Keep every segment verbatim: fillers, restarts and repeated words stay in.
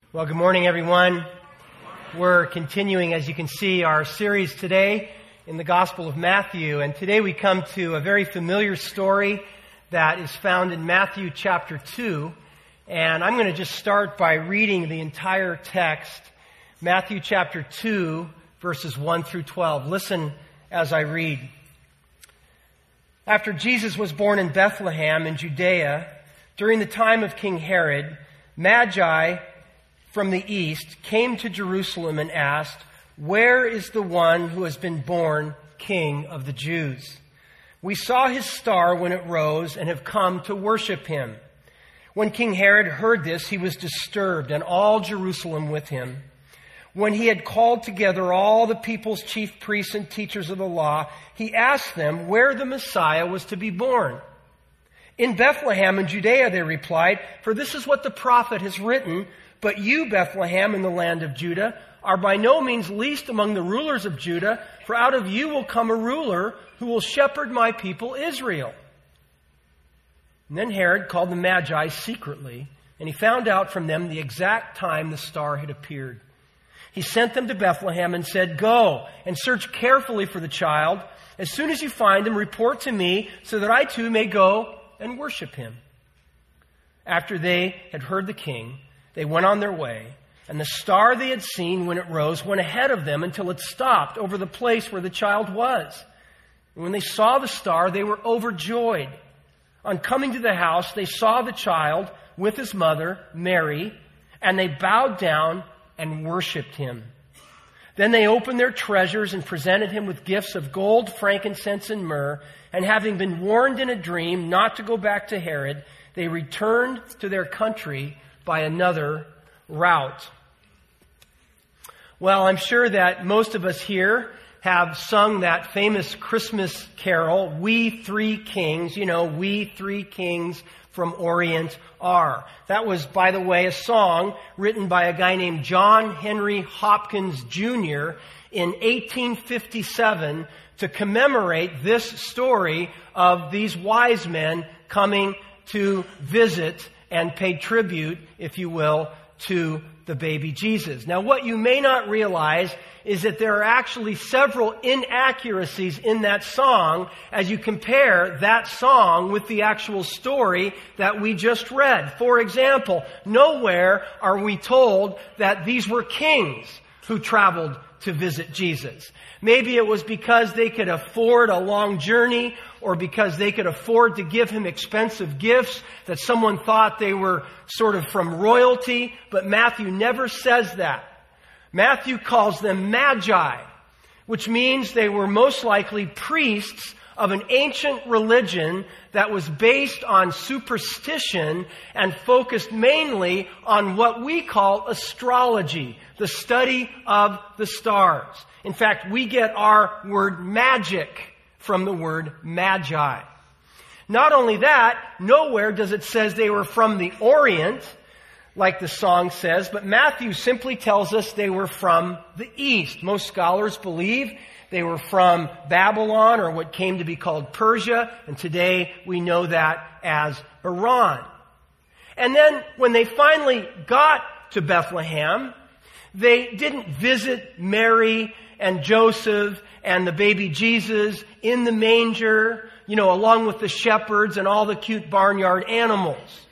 Well, good morning, everyone. We're continuing, as you can see, our series today in the Gospel of Matthew. And today we come to a very familiar story that is found in Matthew chapter two. And I'm going to just start by reading the entire text, Matthew chapter two, verses one through twelve. Listen as I read. After Jesus was born in Bethlehem in Judea, during the time of King Herod, Magi from the east came to Jerusalem and asked, "Where is the one who has been born King of the Jews? We saw his star when it rose and have come to worship him." When King Herod heard this, he was disturbed, and all Jerusalem with him. When he had called together all the people's chief priests and teachers of the law, he asked them where the Messiah was to be born. "In Bethlehem in Judea," they replied, "for this is what the prophet has written. But you, Bethlehem, in the land of Judah, are by no means least among the rulers of Judah, for out of you will come a ruler who will shepherd my people Israel." And then Herod called the Magi secretly, and he found out from them the exact time the star had appeared. He sent them to Bethlehem and said, "Go and search carefully for the child. As soon as you find him, report to me so that I too may go and worship him." After they had heard the king, they went on their way, and the star they had seen when it rose went ahead of them until it stopped over the place where the child was. And when they saw the star, they were overjoyed. On coming to the house, they saw the child with his mother, Mary, and they bowed down and worshipped him. Then they opened their treasures and presented him with gifts of gold, frankincense, and myrrh. And having been warned in a dream not to go back to Herod, they returned to their country by another route. Well, I'm sure that most of us here have sung that famous Christmas carol, "We Three Kings," you know, "We Three Kings from Orient are." That was, by the way, a song written by a guy named John Henry Hopkins Junior in eighteen fifty-seven to commemorate this story of these wise men coming to visit and pay tribute, if you will, to the baby Jesus. Now, what you may not realize is that there are actually several inaccuracies in that song as you compare that song with the actual story that we just read. For example, nowhere are we told that these were kings who traveled to visit Jesus. Maybe it was because they could afford a long journey, or because they could afford to give him expensive gifts, that someone thought they were sort of from royalty, but Matthew never says that. Matthew calls them magi, which means they were most likely priests of an ancient religion that was based on superstition and focused mainly on what we call astrology, the study of the stars. In fact, we get our word magic from the word magi. Not only that, nowhere does it say they were from the Orient, like the song says, but Matthew simply tells us they were from the East. Most scholars believe they were from Babylon, or what came to be called Persia, and today we know that as Iran. And then when they finally got to Bethlehem, they didn't visit Mary and Joseph and the baby Jesus in the manger, you know, along with the shepherds and all the cute barnyard animals.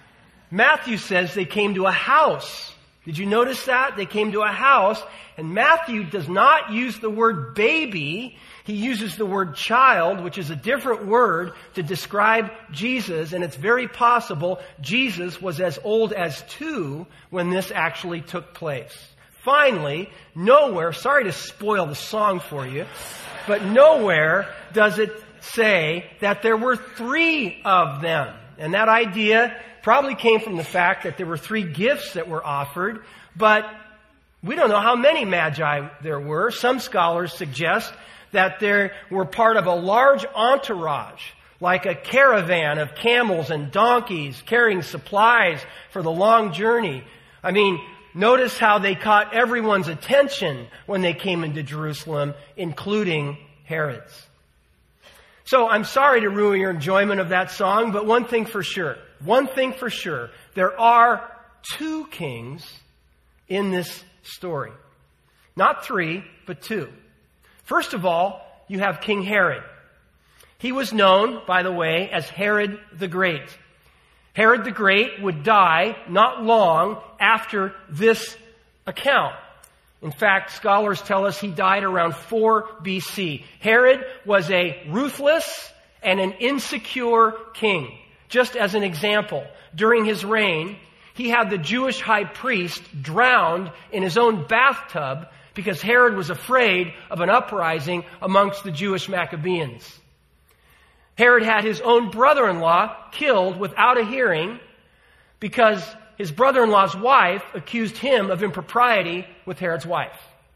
Matthew says they came to a house. Did you notice that? They came to a house, and Matthew does not use the word baby. He uses the word child, which is a different word to describe Jesus, and it's very possible Jesus was as old as two when this actually took place. Finally, nowhere, sorry to spoil the song for you, but nowhere does it say that there were three of them. And that idea probably came from the fact that there were three gifts that were offered, but we don't know how many magi there were. Some scholars suggest that they were part of a large entourage, like a caravan of camels and donkeys carrying supplies for the long journey. I mean, notice how they caught everyone's attention when they came into Jerusalem, including Herod's. So I'm sorry to ruin your enjoyment of that song, but one thing for sure, one thing for sure, there are two kings in this story. Not three, but two. First of all, you have King Herod. He was known, by the way, as Herod the Great. Herod the Great would die not long after this account. In fact, scholars tell us he died around four B C. Herod was a ruthless and an insecure king. Just as an example, during his reign, he had the Jewish high priest drowned in his own bathtub because Herod was afraid of an uprising amongst the Jewish Maccabees. Herod had his own brother-in-law killed without a hearing because his brother-in-law's wife accused him of impropriety with Herod's wife.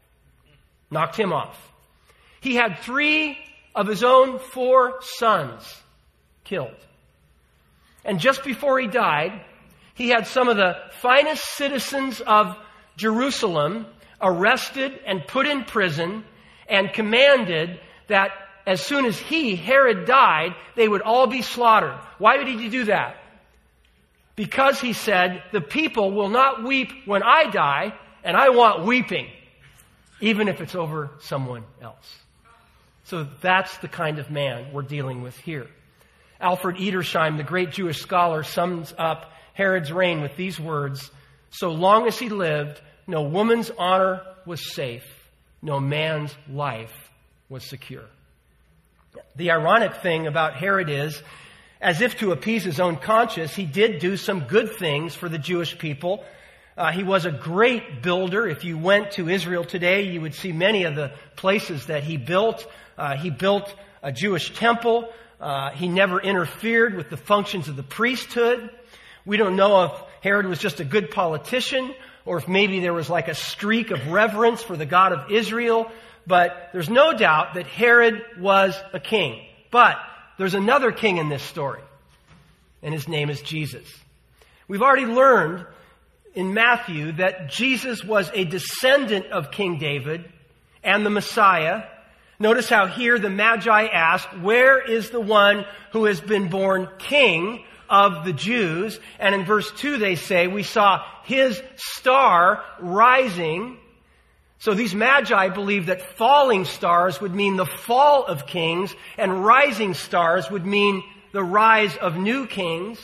Knocked him off. He had three of his own four sons killed. And just before he died, he had some of the finest citizens of Jerusalem arrested and put in prison and commanded that as soon as he, Herod, died, they would all be slaughtered. Why did he do that? Because he said, the people will not weep when I die, and I want weeping, even if it's over someone else. So that's the kind of man we're dealing with here. Alfred Edersheim, the great Jewish scholar, sums up Herod's reign with these words: so long as he lived, no woman's honor was safe, no man's life was secure. The ironic thing about Herod is, as if to appease his own conscience, he did do some good things for the Jewish people. Uh, he was a great builder. If you went to Israel today, you would see many of the places that he built. Uh, he built a Jewish temple. Uh, he never interfered with the functions of the priesthood. We don't know if Herod was just a good politician or if maybe there was like a streak of reverence for the God of Israel. But there's no doubt that Herod was a king. But there's another king in this story, and his name is Jesus. We've already learned in Matthew that Jesus was a descendant of King David and the Messiah. Notice how here the Magi ask, where is the one who has been born king of the Jews? And in verse two they say, we saw his star rising. So these Magi believe that falling stars would mean the fall of kings, and rising stars would mean the rise of new kings.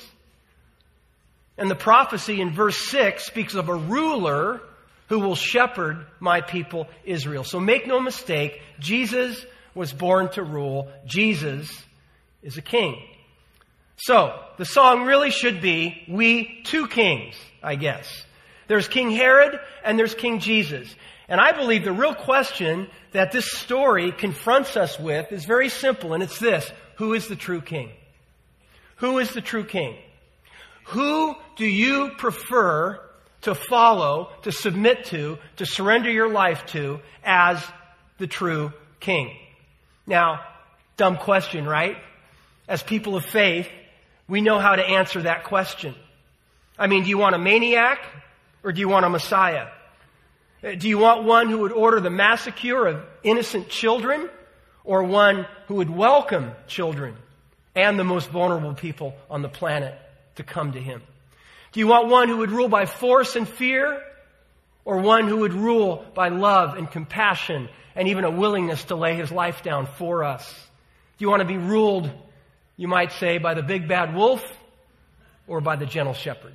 And the prophecy in verse six speaks of a ruler who will shepherd my people Israel. So make no mistake, Jesus was born to rule. Jesus is a king. So the song really should be, we two kings, I guess. There's King Herod and there's King Jesus. And I believe the real question that this story confronts us with is very simple, and it's this: who is the true king? Who is the true king? Who do you prefer to follow, to submit to, to surrender your life to as the true king? Now, dumb question, right? As people of faith, we know how to answer that question. I mean, do you want a maniac or do you want a Messiah? Do you want one who would order the massacre of innocent children, or one who would welcome children and the most vulnerable people on the planet to come to him? Do you want one who would rule by force and fear, or one who would rule by love and compassion and even a willingness to lay his life down for us? Do you want to be ruled, you might say, by the big bad wolf or by the gentle shepherd?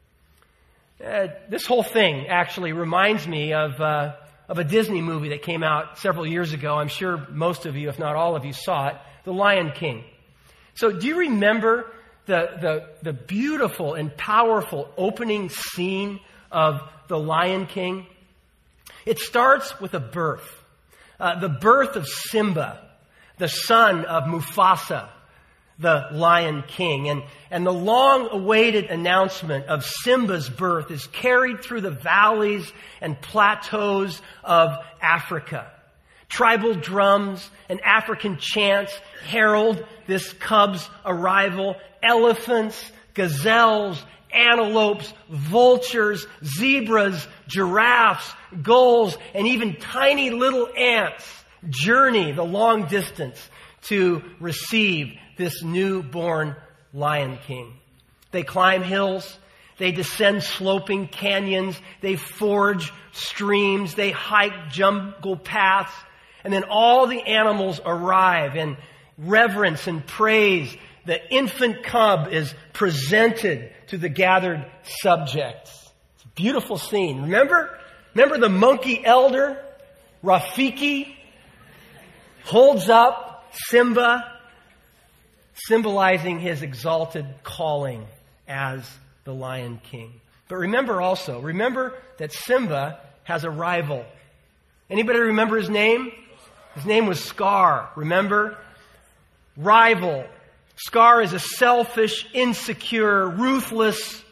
Uh, this whole thing actually reminds me of uh, of a Disney movie that came out several years ago. I'm sure most of you, if not all of you, saw it, The Lion King. So do you remember the the, the beautiful and powerful opening scene of The Lion King? It starts with a birth. Uh, the birth of Simba, the son of Mufasa, the Lion King. And, and the long-awaited announcement of Simba's birth is carried through the valleys and plateaus of Africa. Tribal drums and African chants herald this cub's arrival. Elephants, gazelles, antelopes, vultures, zebras, giraffes, gulls, and even tiny little ants journey the long distance to receive this newborn Lion King. They climb hills, They descend sloping canyons. They forge streams. They hike jungle paths. And then all the animals arrive in reverence and praise. The infant cub is presented to the gathered subjects. It's a beautiful scene. Remember? Remember the monkey elder, Rafiki, holds up Simba, symbolizing his exalted calling as the Lion King. But remember also, remember that Simba has a rival. Anybody remember his name? His name was Scar. Remember? Rival. Scar is a selfish, insecure, ruthless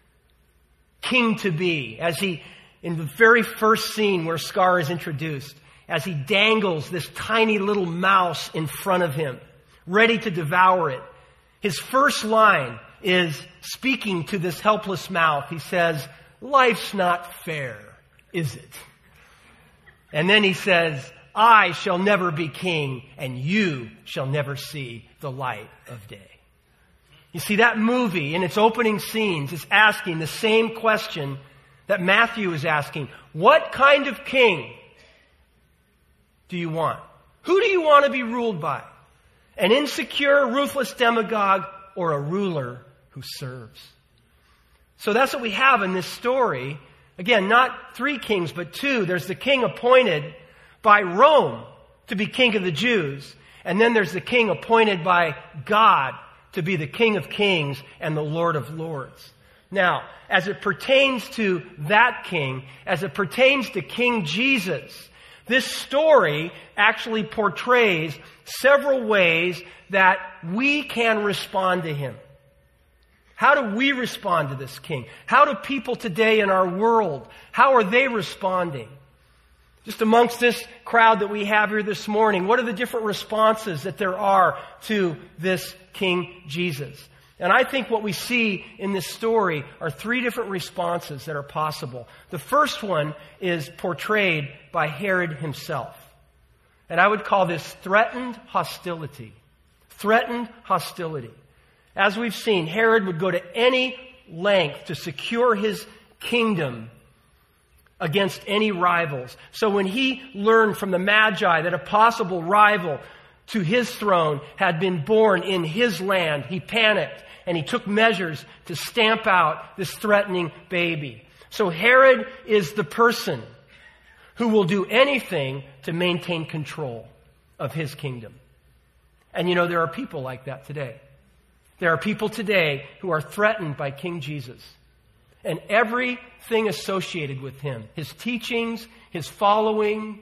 king-to-be. As he, in the very first scene where Scar is introduced, as he dangles this tiny little mouse in front of him, ready to devour it. His first line is speaking to this helpless mouth. He says, "Life's not fair, is it?" And then he says, "I shall never be king, and you shall never see the light of day." You see, that movie in its opening scenes is asking the same question that Matthew is asking. What kind of king do you want? Who do you want to be ruled by? An insecure, ruthless demagogue, or a ruler who serves? So that's what we have in this story. Again, not three kings, but two. There's the king appointed by Rome to be king of the Jews. And then there's the king appointed by God to be the King of Kings and the Lord of Lords. Now, as it pertains to that king, as it pertains to King Jesus, this story actually portrays several ways that we can respond to him. How do we respond to this king? How do people today in our world, how are they responding? Just amongst this crowd that we have here this morning, what are the different responses that there are to this King Jesus? And I think what we see in this story are three different responses that are possible. The first one is portrayed by Herod himself. And I would call this threatened hostility. Threatened hostility. As we've seen, Herod would go to any length to secure his kingdom against any rivals. So when he learned from the Magi that a possible rival to his throne had been born in his land, he panicked and he took measures to stamp out this threatening baby. So Herod is the person who will do anything to maintain control of his kingdom. And you know, there are people like that today. There are people today who are threatened by King Jesus and everything associated with him. His teachings, his following,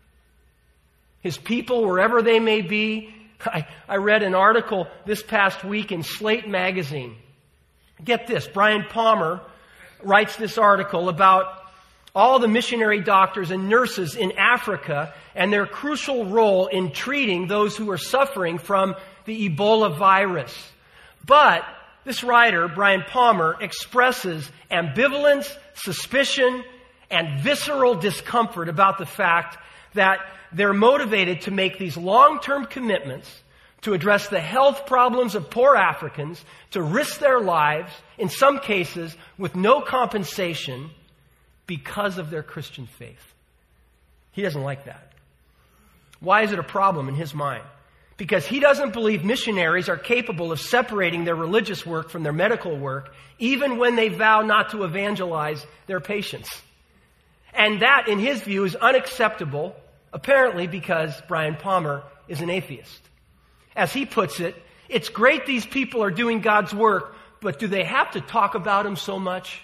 his people, wherever they may be. I, I read an article this past week in Slate magazine. Get this, Brian Palmer writes this article about all the missionary doctors and nurses in Africa and their crucial role in treating those who are suffering from the Ebola virus. But this writer, Brian Palmer, expresses ambivalence, suspicion, and visceral discomfort about the fact that they're motivated to make these long-term commitments to address the health problems of poor Africans, to risk their lives, in some cases with no compensation, because of their Christian faith. He doesn't like that. Why is it a problem in his mind? Because he doesn't believe missionaries are capable of separating their religious work from their medical work, even when they vow not to evangelize their patients. And that, in his view, is unacceptable, apparently because Brian Palmer is an atheist. As he puts it, it's great these people are doing God's work, but do they have to talk about him so much?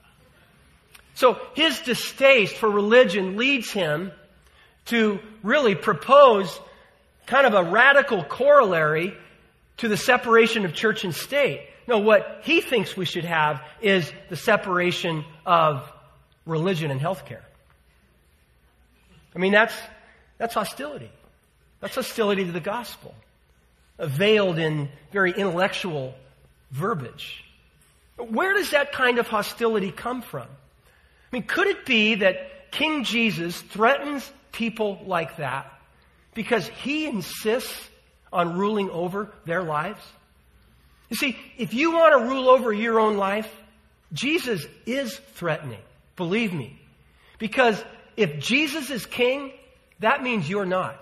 So his distaste for religion leads him to really propose kind of a radical corollary to the separation of church and state. No, what he thinks we should have is the separation of religion and healthcare. I mean, that's, that's hostility. That's hostility to the gospel, veiled in very intellectual verbiage. Where does that kind of hostility come from? I mean, could it be that King Jesus threatens people like that because he insists on ruling over their lives? You see, if you want to rule over your own life, Jesus is threatening. Believe me. Because if Jesus is king, that means you're not.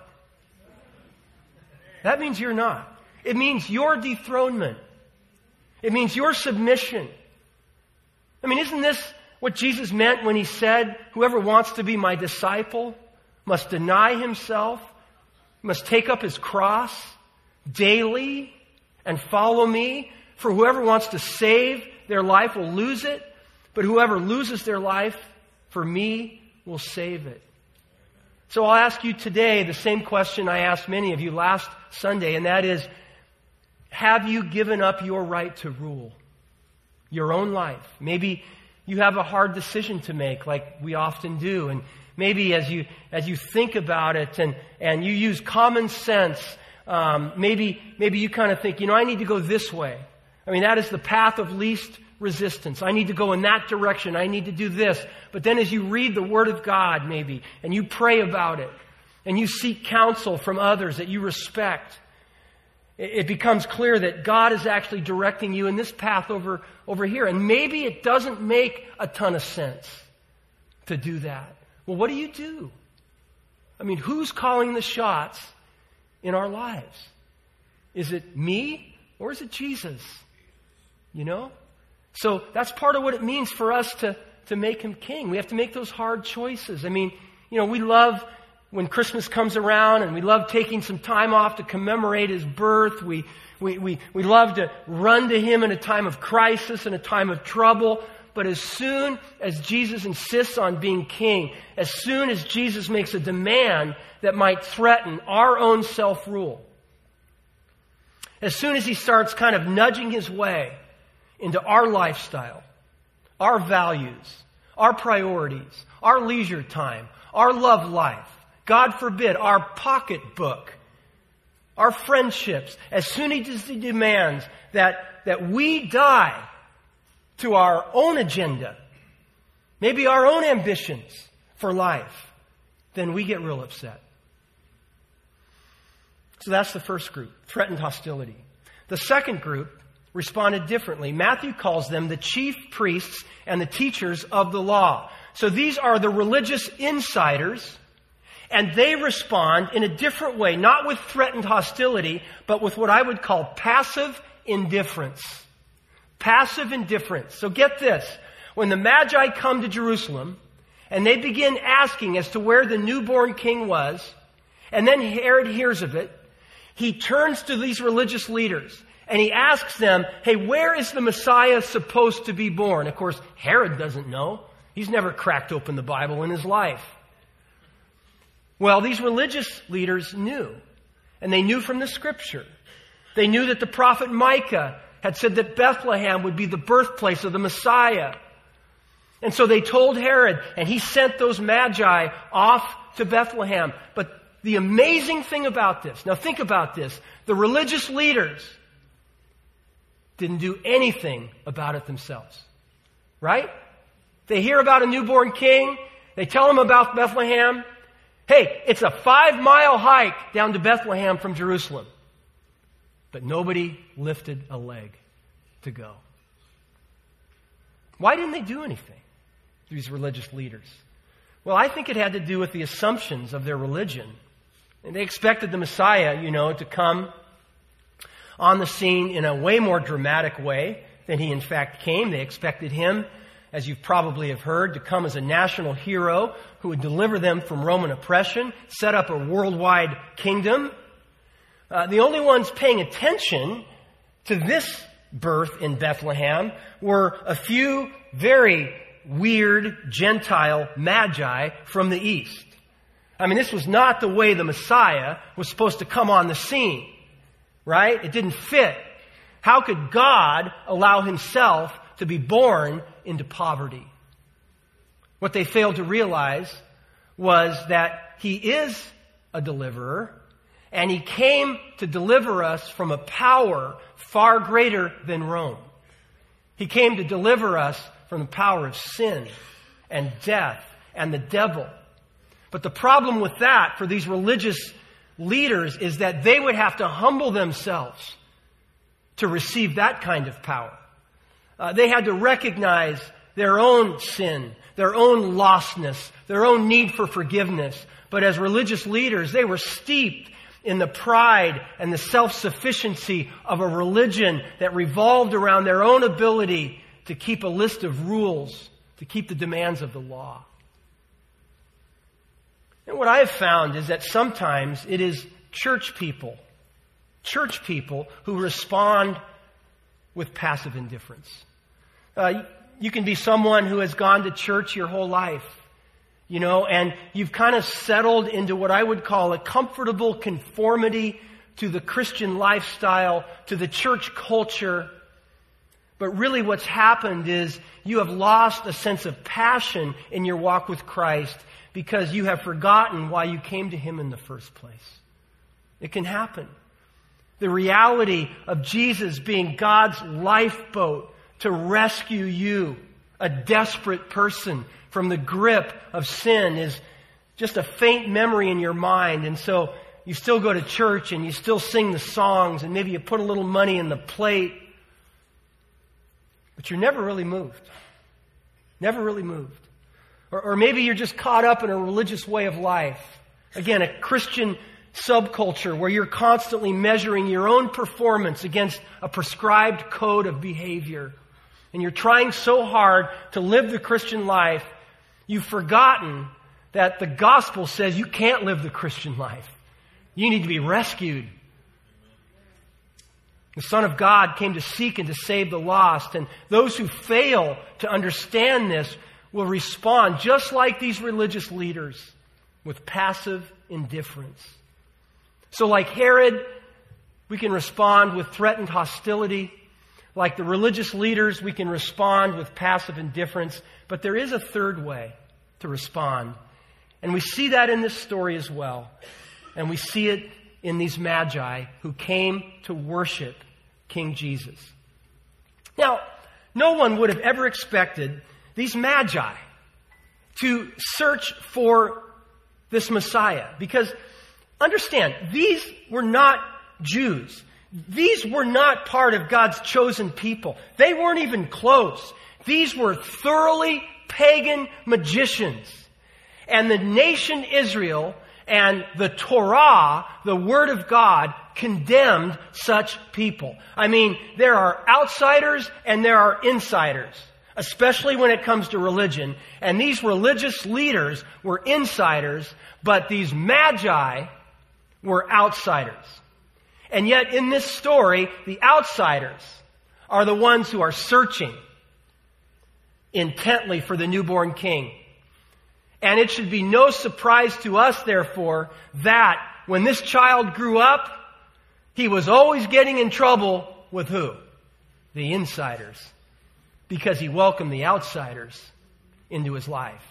That means you're not. It means your dethronement. It means your submission. I mean, isn't this what Jesus meant when he said, whoever wants to be my disciple must deny himself, must take up his cross daily and follow me? For whoever wants to save their life will lose it, but whoever loses their life for me will save it. So I'll ask you today the same question I asked many of you last Sunday, and that is, have you given up your right to rule your own life? Maybe you have a hard decision to make, like we often do, and maybe as you as you think about it and, and you use common sense, um, maybe maybe you kind of think, you know, I need to go this way. I mean, that is the path of least resistance. I need to go in that direction. I need to do this. But then as you read the Word of God, maybe, and you pray about it, and you seek counsel from others that you respect, it becomes clear that God is actually directing you in this path over, over here. And maybe it doesn't make a ton of sense to do that. Well, what do you do? I mean, who's calling the shots in our lives? Is it me or is it Jesus? You know? So that's part of what it means for us to, to make him king. We have to make those hard choices. I mean, you know, we love when Christmas comes around, and we love taking some time off to commemorate his birth. We, we, we, we love to run to him in a time of crisis, in a time of trouble. But as soon as Jesus insists on being king, as soon as Jesus makes a demand that might threaten our own self-rule, as soon as he starts kind of nudging his way into our lifestyle, our values, our priorities, our leisure time, our love life, God forbid, our pocketbook, our friendships, as soon as he demands that, that we die to our own agenda, maybe our own ambitions for life, then we get real upset. So that's the first group, threatened hostility. The second group responded differently. Matthew calls them the chief priests and the teachers of the law. So these are the religious insiders, and they respond in a different way, not with threatened hostility, but with what I would call passive indifference. Passive indifference. So get this. When the Magi come to Jerusalem, and they begin asking as to where the newborn king was, and then Herod hears of it, he turns to these religious leaders, and he asks them, hey, where is the Messiah supposed to be born? Of course, Herod doesn't know. He's never cracked open the Bible in his life. Well, these religious leaders knew, and they knew from the Scripture. They knew that the prophet Micah had said that Bethlehem would be the birthplace of the Messiah. And so they told Herod, and he sent those Magi off to Bethlehem. But the amazing thing about this, now think about this, the religious leaders didn't do anything about it themselves. Right? They hear about a newborn king, they tell him about Bethlehem. Hey, it's a five-mile hike down to Bethlehem from Jerusalem. But nobody lifted a leg to go. Why didn't they do anything, these religious leaders? Well, I think it had to do with the assumptions of their religion. And they expected the Messiah, you know, to come on the scene in a way more dramatic way than he in fact came. They expected him, as you probably have heard, to come as a national hero who would deliver them from Roman oppression, set up a worldwide kingdom. Uh, the only ones paying attention to this birth in Bethlehem were a few very weird Gentile magi from the east. I mean, this was not the way the Messiah was supposed to come on the scene, right? It didn't fit. How could God allow himself to be born into poverty? What they failed to realize was that he is a deliverer, and he came to deliver us from a power far greater than Rome. He came to deliver us from the power of sin and death and the devil. But the problem with that for these religious leaders is that they would have to humble themselves to receive that kind of power. Uh, they had to recognize their own sin, their own lostness, their own need for forgiveness. But as religious leaders, they were steeped in the pride and the self-sufficiency of a religion that revolved around their own ability to keep a list of rules, to keep the demands of the law. And what I have found is that sometimes it is church people, church people who respond with passive indifference. Uh, you can be someone who has gone to church your whole life, you know, and you've kind of settled into what I would call a comfortable conformity to the Christian lifestyle, to the church culture. But really what's happened is you have lost a sense of passion in your walk with Christ because you have forgotten why you came to Him in the first place. It can happen. The reality of Jesus being God's lifeboat to rescue you, a desperate person, from the grip of sin is just a faint memory in your mind. And so you still go to church and you still sing the songs and maybe you put a little money in the plate. But you're never really moved. Never really moved. Or, or maybe you're just caught up in a religious way of life. Again, a Christian subculture where you're constantly measuring your own performance against a prescribed code of behavior. And you're trying so hard to live the Christian life, you've forgotten that the gospel says you can't live the Christian life. You need to be rescued. The Son of God came to seek and to save the lost. And those who fail to understand this will respond just like these religious leaders with passive indifference. So like Herod, we can respond with threatened hostility. Like the religious leaders, we can respond with passive indifference. But there is a third way to respond. And we see that in this story as well. And we see it in these magi who came to worship King Jesus. Now, no one would have ever expected these magi to search for this Messiah. Because, understand, these were not Jews. These were not part of God's chosen people. They weren't even close. These were thoroughly pagan magicians. And the nation Israel and the Torah, the Word of God, condemned such people. I mean, there are outsiders and there are insiders, especially when it comes to religion. And these religious leaders were insiders, but these magi were outsiders. And yet in this story, the outsiders are the ones who are searching intently for the newborn king. And it should be no surprise to us, therefore, that when this child grew up, he was always getting in trouble with who? The insiders. Because he welcomed the outsiders into his life.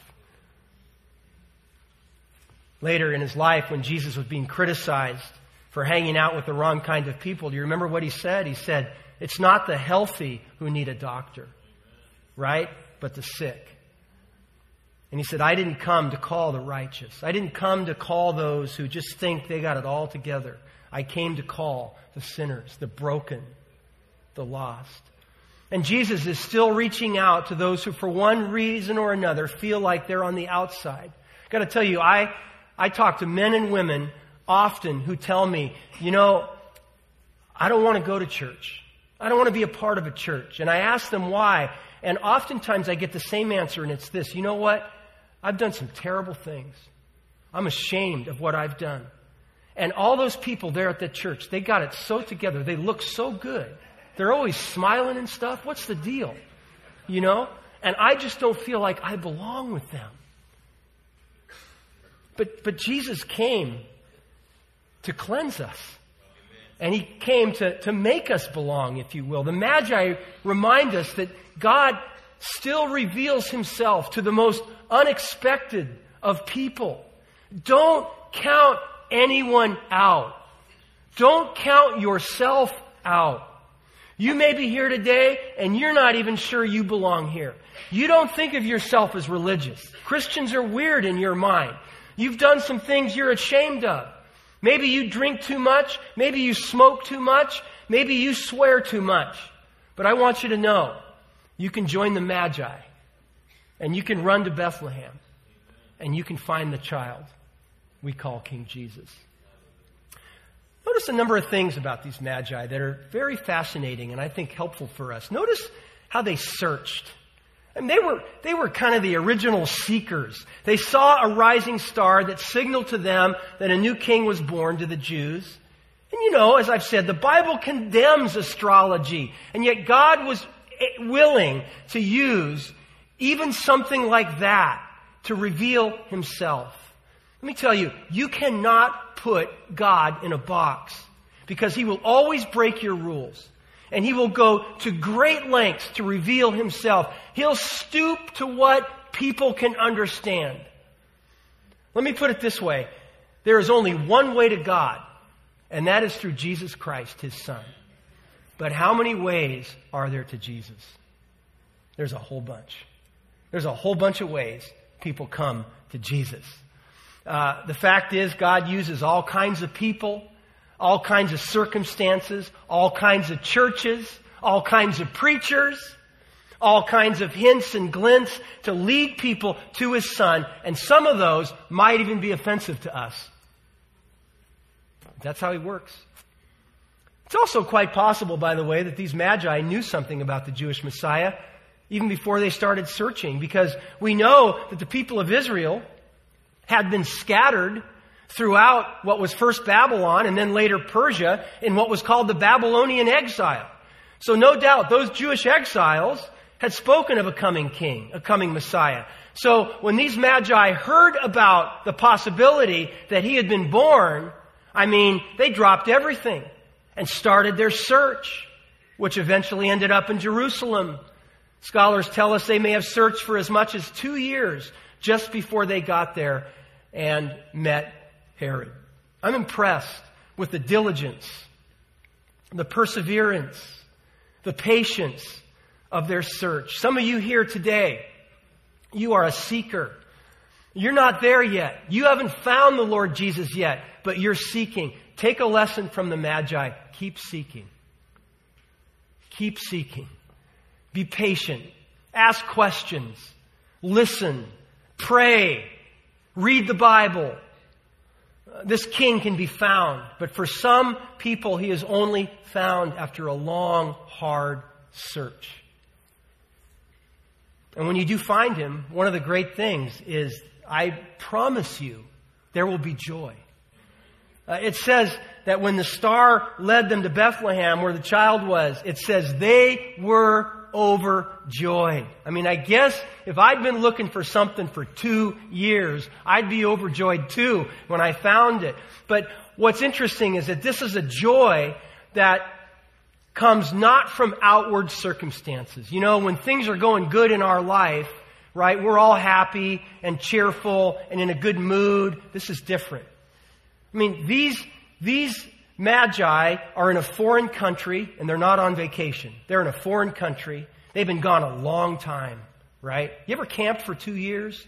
Later in his life, when Jesus was being criticized for hanging out with the wrong kind of people, do you remember what he said? He said, it's not the healthy who need a doctor, right? But the sick. And he said, I didn't come to call the righteous. I didn't come to call those who just think they got it all together. I came to call the sinners, the broken, the lost. And Jesus is still reaching out to those who, for one reason or another, feel like they're on the outside. I've got to tell you, I, I talk to men and women often who tell me, you know, I don't want to go to church. I don't want to be a part of a church. And I ask them why. And oftentimes I get the same answer, and it's this. You know what? I've done some terrible things. I'm ashamed of what I've done. And all those people there at the church, they got it so together. They look so good. They're always smiling and stuff. What's the deal? You know? And I just don't feel like I belong with them. But, but Jesus came to cleanse us. And He came to, to make us belong, if you will. The Magi remind us that God still reveals Himself to the most unexpected of people. Don't count anyone out. Don't count yourself out. You may be here today and you're not even sure you belong here. You don't think of yourself as religious. Christians are weird in your mind. You've done some things you're ashamed of. Maybe you drink too much. Maybe you smoke too much. Maybe you swear too much. But I want you to know You can join the Magi, and you can run to Bethlehem, and you can find the child we call King Jesus. Notice a number of things about these Magi that are very fascinating and I think helpful for us. Notice how they searched. And they were, they were kind of the original seekers. They saw a rising star that signaled to them that a new king was born to the Jews. And you know, as I've said, the Bible condemns astrology. And yet God was willing to use even something like that to reveal himself. Let me tell you, you cannot put God in a box because he will always break your rules. And he will go to great lengths to reveal himself. He'll stoop to what people can understand. Let me put it this way. There is only one way to God, and that is through Jesus Christ, his Son. But how many ways are there to Jesus? There's a whole bunch. There's a whole bunch of ways people come to Jesus. Uh, the fact is, God uses all kinds of people, all kinds of circumstances, all kinds of churches, all kinds of preachers, all kinds of hints and glints to lead people to his Son. And some of those might even be offensive to us. That's how he works. It's also quite possible, by the way, that these Magi knew something about the Jewish Messiah even before they started searching, because we know that the people of Israel had been scattered throughout what was first Babylon and then later Persia in what was called the Babylonian exile. So no doubt those Jewish exiles had spoken of a coming king, a coming Messiah. So when these Magi heard about the possibility that he had been born, I mean, they dropped everything and started their search, which eventually ended up in Jerusalem. Scholars tell us they may have searched for as much as two years just before they got there and met Herod. I'm impressed with the diligence, the perseverance, the patience of their search. Some of you here today, you are a seeker. You're not there yet. You haven't found the Lord Jesus yet, but you're seeking. Take a lesson from the Magi. Keep seeking. Keep seeking. Be patient. Ask questions. Listen. Pray. Read the Bible. This king can be found, but for some people, he is only found after a long, hard search. And when you do find him, one of the great things is, I promise you, there will be joy. Uh, it says that when the star led them to Bethlehem, where the child was, it says they were overjoyed. I mean, I guess if I'd been looking for something for two years, I'd be overjoyed too when I found it. But what's interesting is that this is a joy that comes not from outward circumstances. You know, when things are going good in our life, right, we're all happy and cheerful and in a good mood. This is different. I mean, these, these Magi are in a foreign country, and they're not on vacation. They're in a foreign country. They've been gone a long time, right? You ever camped for two years?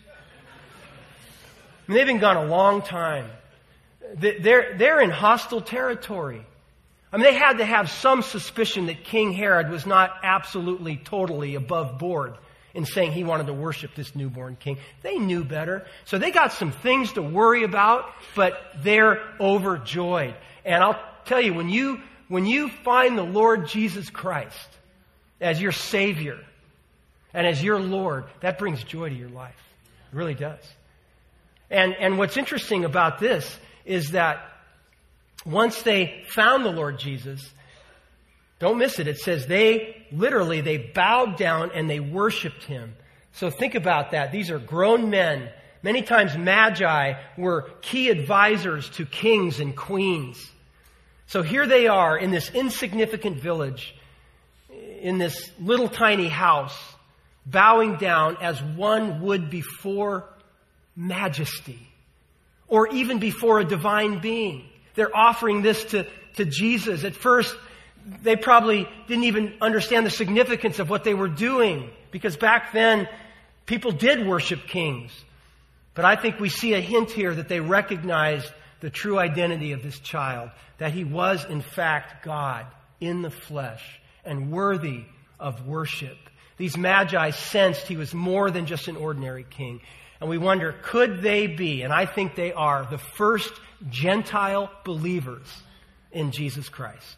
I mean, they've been gone a long time. They're, they're in hostile territory. I mean, they had to have some suspicion that King Herod was not absolutely, totally above board in saying he wanted to worship this newborn king. They knew better. So they got some things to worry about, but they're overjoyed. And I'll tell you, when you, when you find the Lord Jesus Christ as your Savior and as your Lord, that brings joy to your life. It really does. And, and what's interesting about this is that once they found the Lord Jesus, don't miss it. It says they, literally, they bowed down and they worshiped him. So think about that. These are grown men. Many times Magi were key advisors to kings and queens. So here they are in this insignificant village, in this little tiny house, bowing down as one would before majesty, or even before a divine being. They're offering this to, to Jesus. At first, they probably didn't even understand the significance of what they were doing, because back then, people did worship kings. But I think we see a hint here that they recognized the true identity of this child, that he was in fact God in the flesh and worthy of worship. These magi sensed he was more than just an ordinary king. And we wonder, could they be, and I think they are, the first Gentile believers in Jesus Christ?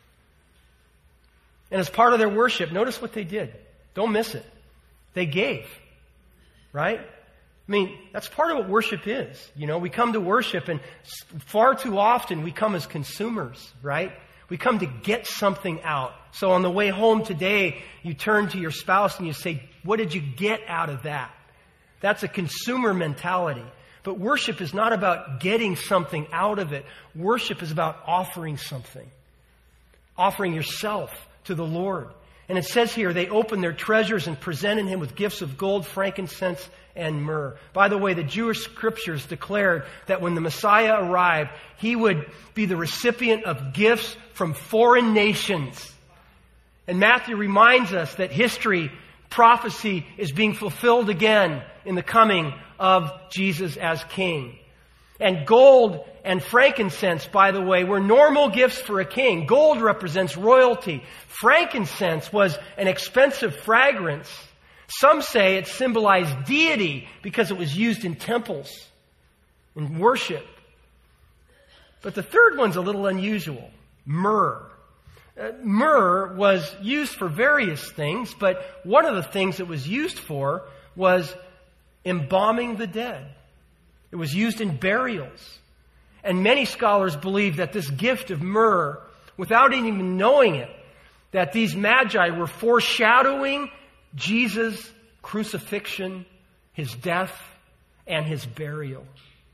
And as part of their worship, notice what they did. Don't miss it. They gave, right? I mean, that's part of what worship is. You know, we come to worship, and far too often we come as consumers, right? We come to get something out. So on the way home today, you turn to your spouse and you say, what did you get out of that? That's a consumer mentality. But worship is not about getting something out of it. Worship is about offering something. Offering yourself to the Lord. And it says here, they opened their treasures and presented him with gifts of gold, frankincense, and myrrh. By the way, the Jewish scriptures declared that when the Messiah arrived, he would be the recipient of gifts from foreign nations. And Matthew reminds us that history, prophecy is being fulfilled again in the coming of Jesus as king. And gold and frankincense, by the way, were normal gifts for a king. Gold represents royalty. Frankincense was an expensive fragrance. Some say it symbolized deity because it was used in temples, in worship. But the third one's a little unusual. Myrrh. Uh, myrrh was used for various things, but one of the things it was used for was embalming the dead. It was used in burials. And many scholars believe that this gift of myrrh, without even knowing it, that these magi were foreshadowing Jesus' crucifixion, his death, and his burial.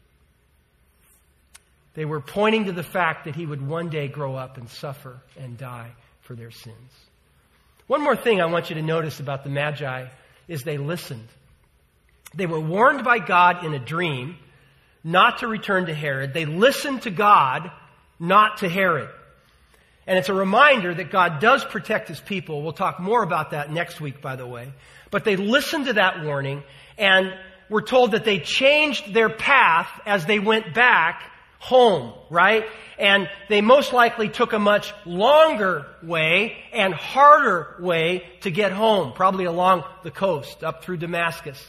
They were pointing to the fact that he would one day grow up and suffer and die for their sins. One more thing I want you to notice about the magi is they listened. They were warned by God in a dream not to return to Herod. They listened to God, not to Herod. And it's a reminder that God does protect his people. We'll talk more about that next week, by the way. But they listened to that warning, and we're told that they changed their path as they went back home, right? And they most likely took a much longer way and harder way to get home, probably along the coast, up through Damascus.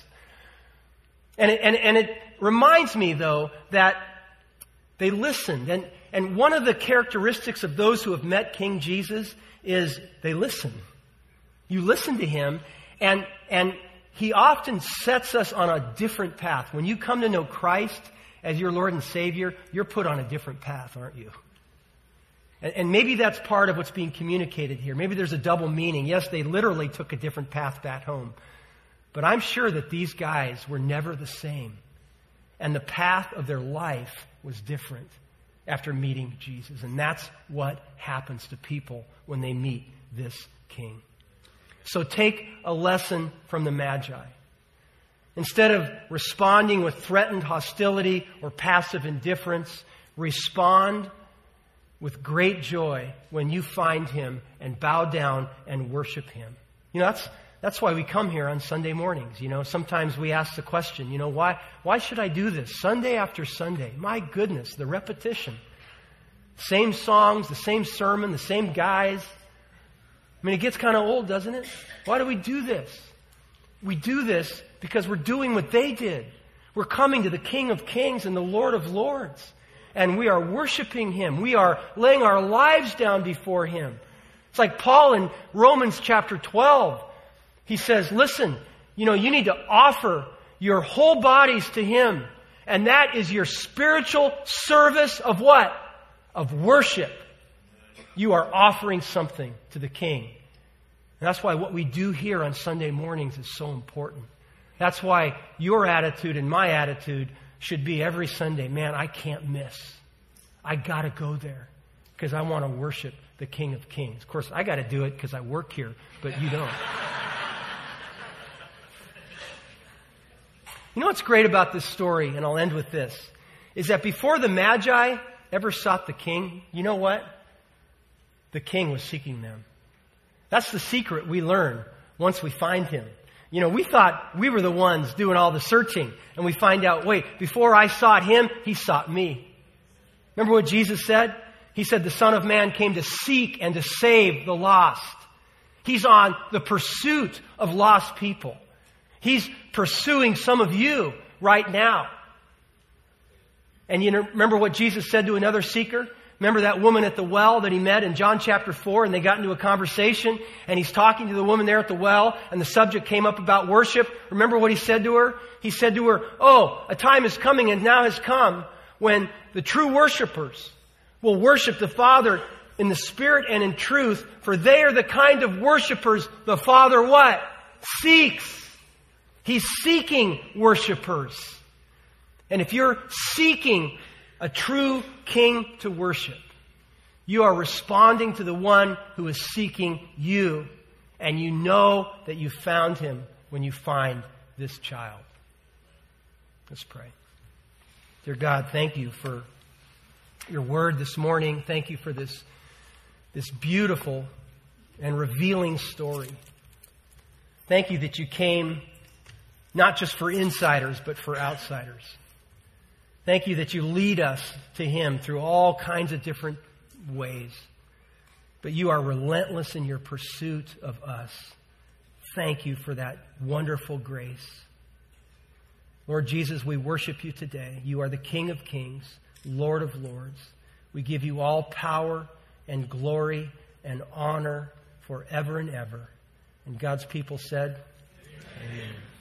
And it, and, and it reminds me, though, that they listened. And, and one of the characteristics of those who have met King Jesus is they listen. You listen to him, and, and he often sets us on a different path. When you come to know Christ as your Lord and Savior, you're put on a different path, aren't you? And, and maybe that's part of what's being communicated here. Maybe there's a double meaning. Yes, they literally took a different path back home. But I'm sure that these guys were never the same. And the path of their life was different after meeting Jesus. And that's what happens to people when they meet this king. So take a lesson from the Magi. Instead of responding with threatened hostility or passive indifference, respond with great joy when you find him and bow down and worship him. You know, that's That's why we come here on Sunday mornings. You know, sometimes we ask the question, you know, why, why should I do this Sunday after Sunday? My goodness, the repetition. Same songs, the same sermon, the same guys. I mean, it gets kind of old, doesn't it? Why do we do this? We do this because we're doing what they did. We're coming to the King of Kings and the Lord of Lords. And we are worshiping him. We are laying our lives down before him. It's like Paul in Romans chapter twelve. He says, listen, you know, you need to offer your whole bodies to him. And that is your spiritual service of what? Of worship. You are offering something to the King. And that's why what we do here on Sunday mornings is so important. That's why your attitude and my attitude should be every Sunday, man, I can't miss. I got to go there because I want to worship the King of Kings. Of course, I got to do it because I work here, but you don't. You know what's great about this story, and I'll end with this, is that before the Magi ever sought the king, you know what? The king was seeking them. That's the secret we learn once we find him. You know, we thought we were the ones doing all the searching, and we find out, wait, before I sought him, he sought me. Remember what Jesus said? He said the Son of Man came to seek and to save the lost. He's on the pursuit of lost people. He's pursuing some of you right now. And you know, remember what Jesus said to another seeker? Remember that woman at the well that he met in John chapter four, and they got into a conversation, and he's talking to the woman there at the well, and the subject came up about worship. Remember what he said to her? He said to her, "Oh, a time is coming and now has come when the true worshipers will worship the Father in the Spirit and in truth, for they are the kind of worshipers the Father" what? Seeks. He's seeking worshipers. And if you're seeking a true king to worship, you are responding to the one who is seeking you. And you know that you found him when you find this child. Let's pray. Dear God, thank you for your word this morning. Thank you for this, this beautiful and revealing story. Thank you that you came not just for insiders, but for outsiders. Thank you that you lead us to him through all kinds of different ways. But you are relentless in your pursuit of us. Thank you for that wonderful grace. Lord Jesus, we worship you today. You are the King of kings, Lord of lords. We give you all power and glory and honor forever and ever. And God's people said, Amen. Amen.